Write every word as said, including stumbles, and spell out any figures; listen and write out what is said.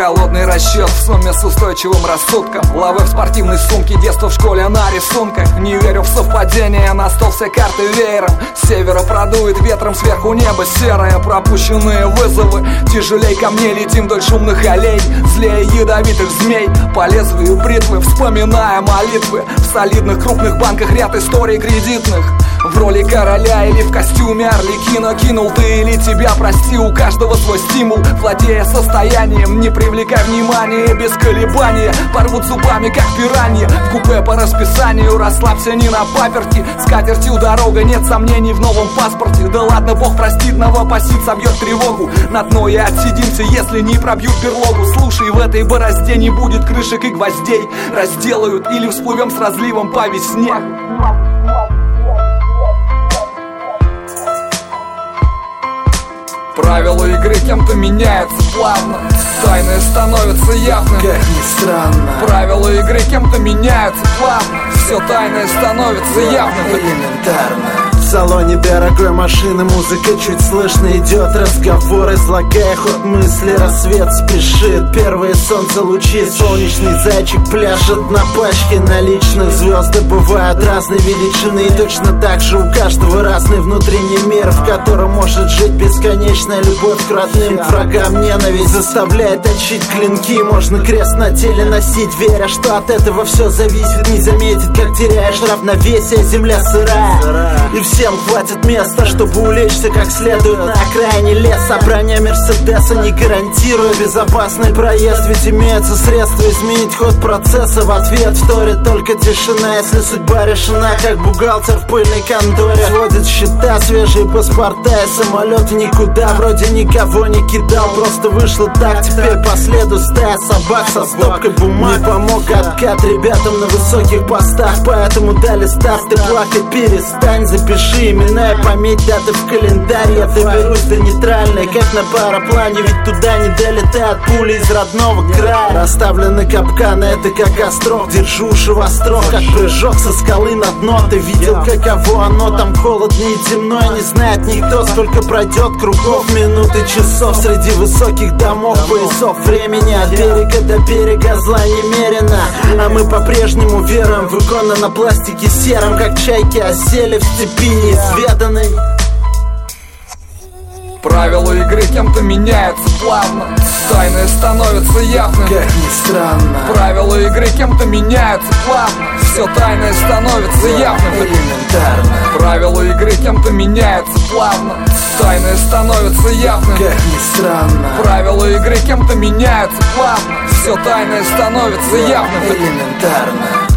холодный расчет в сумме с устойчивым рассудком. Лавы в спортивной сумке, детство в школе на рисунках. Не верю в совпадение, на стол все карты веером. С севера продует ветром, сверху небо серое. Пропущенные вызовы, тяжелей камней. Летим вдоль шумных аллей, злее ядовитых змей. По лезвию бритвы, вспоминая молитвы. В солидных крупных банках ряд историй кредитных. В роли короля или в костюме Арлекина. Кинул ты или тебя прости, у каждого свой стимул. Владея состоянием, не привлекай внимания. Без колебания порвут зубами, как пираньи. В купе по расписанию, расслабься не на паперти. С катертью дорога, нет сомнений в новом паспорте. Да ладно, Бог простит, новопосит собьет тревогу. На дно и отсидимся, если не пробьют берлогу. Слушай, в этой борозде не будет крышек и гвоздей. Разделают или всплывем с разливом по весне. Правила игры кем-то меняются плавно, тайны становятся явными. Как ни странно, правила игры кем-то меняются плавно. Все тайное становится явным. Элементарно. В салоне дорогой машины музыка чуть слышно идет. Разговор, излагая ход мысли. Рассвет спешит, первые солнце лучи. Солнечный зайчик пляшет на пачке наличных. Звезды бывают разной величины. И точно так же у каждого разный внутренний мир, в котором может жить бесконечная любовь к родным. К врагам ненависть заставляет точить клинки. Можно крест на теле носить, веря, что от этого все зависит. Не заметить, как теряешь равновесие, земля сырая. И всем хватит места, чтобы улечься как следует на окраине леса. Броня Мерседеса не гарантирует безопасный проезд. Ведь имеются средства изменить ход процесса. В ответ вторит только тишина, если судьба решена, как бухгалтер в пыльной конторе. Сводит счета, свежие паспорта и самолеты никуда. Вроде никого не кидал, просто вышло так. Теперь по следу стая собак со стопкой бумаг. Не помог откат ребятам на высоких постах, поэтому дали старт. Ты плакать перестань, запиши имена и пометь даты в календаре. Я доберусь до нейтральной, как на параплане. Ведь туда не долетают пули из родного края. Расставлены капканы, это как остров. Держу уши востро, как прыжок со скалы на дно. Ты видел, каково оно, там холодно и темно. И не знает никто, сколько пройдет кругов, минут и часов среди высоких домов, поясов времени. От берега до берега зла немерено. А мы по-прежнему веруем в иконы на пластике сером, как чайки осели в степи неизведанной. Правила игры кем-то меняются плавно, тайны становятся явными. Как ни странно, правила игры кем-то меняются плавно. Все тайное становится явным. Элементарно. Правила игры кем-то меняются плавно, тайны становятся явными. Как ни странно, правила игры кем-то меняются плавно. Все тайное становится явным. Элементарно.